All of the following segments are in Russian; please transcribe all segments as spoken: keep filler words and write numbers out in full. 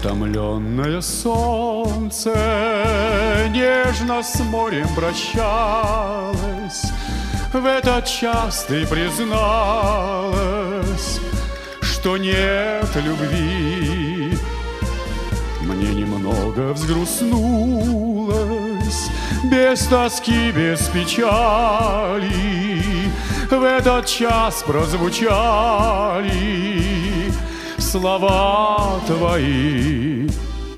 Утомленное солнце нежно с морем прощалось. В этот час ты призналась, что нет любви. Мне немного взгрустнулось, без тоски, без печали. В этот час прозвучали слова твои.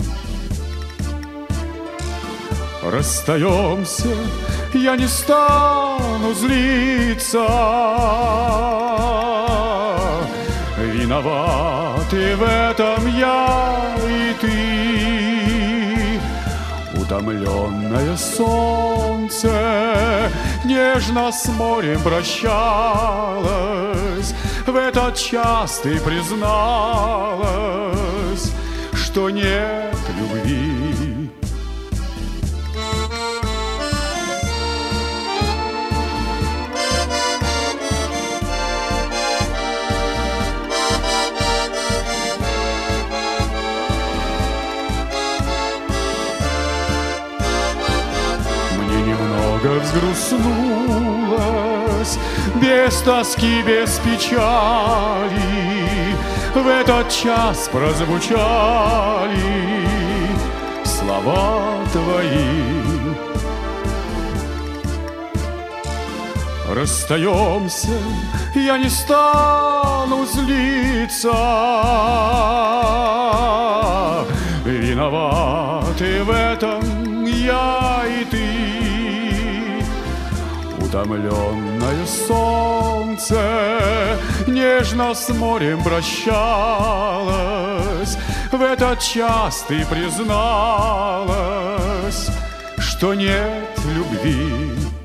Расстаемся, я не стану злиться. Виноваты в этом я и ты. Утомленное солнце нежно с морем прощалось. В этот час ты призналась, что нет любви. Взгрустнулась, без тоски, без печали. В этот час прозвучали слова твои. Расстаемся, я не стану злиться. Виноваты в этом я и ты. Утомленное солнце нежно с морем прощалось. В этот час ты призналась, что нет любви.